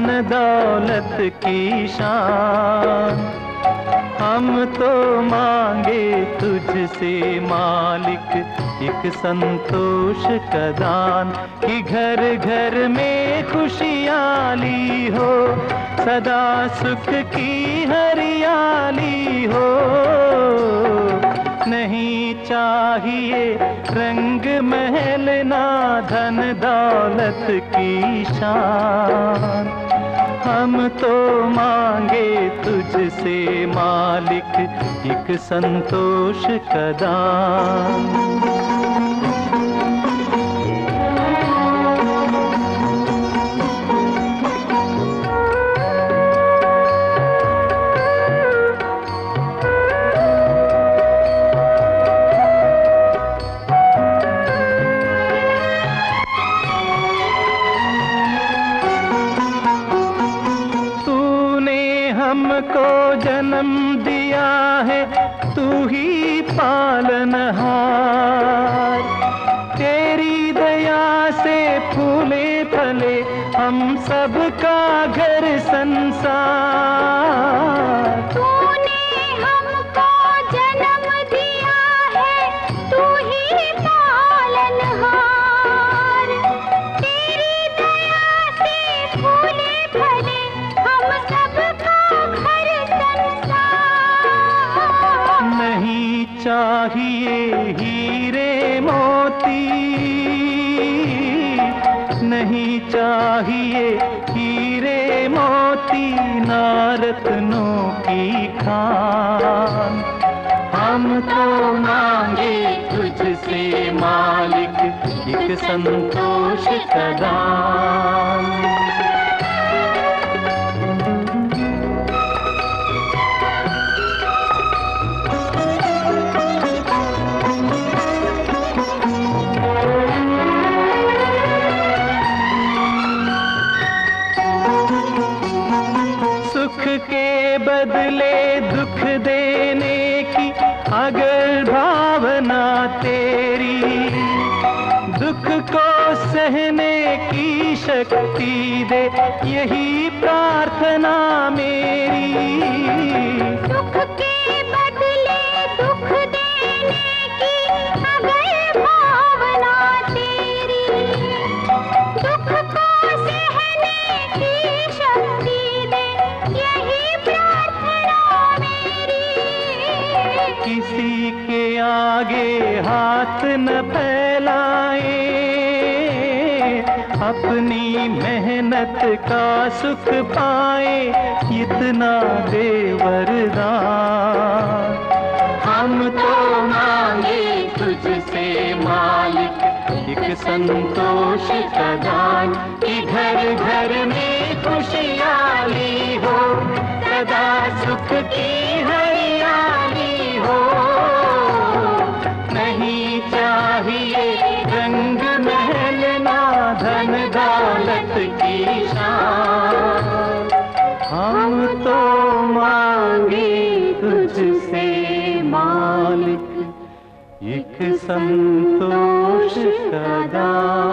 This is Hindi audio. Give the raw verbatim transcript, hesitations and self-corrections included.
दौलत की शान। हम तो मांगे तुझसे मालिक एक संतोष का दान, कि घर घर में खुशहाली हो, सदा सुख की हरियाली हो। नहीं चाहिए रंग महल ना धन दौलत की शान। हम तो मांगे तुझसे मालिक एक संतोष का दान। हमको जन्म दिया है तू ही पालनहार, तेरी दया से फूले फले हम सबका घर संसार। तूने हमको जन्म दिया है तू ही पालनहार, तेरी दया से फूले फले हम सबका नहीं चाहिए हीरे मोती, नहीं चाहिए हीरे मोती ना रत्नों की खान। हम तो मांगे तुझसे मालिक एक संतोष का दान। सुख के बदले दुख देने की अगर भावना तेरी, दुख को सहने की शक्ति दे यही प्रार्थना मेरी। दुख के बदले दुख देने की अगर भावना तेरी, दुख को सहने की शक्ति दे यही प्रार्थना मेरी। किसी के आगे हाथ न फैलाए, अपनी मेहनत का सुख पाए इतना दे वरदान। हम तो मांगे तुझसे मालिक एक संतोष का दान, कि घर घर में खुशहाली हो, सदा सुख की हरियाली हो। नहीं चाहिए रंग महल ना धन दौलत की शान। हम तो मांगे तुझसे मालिक एक संतोष का दान।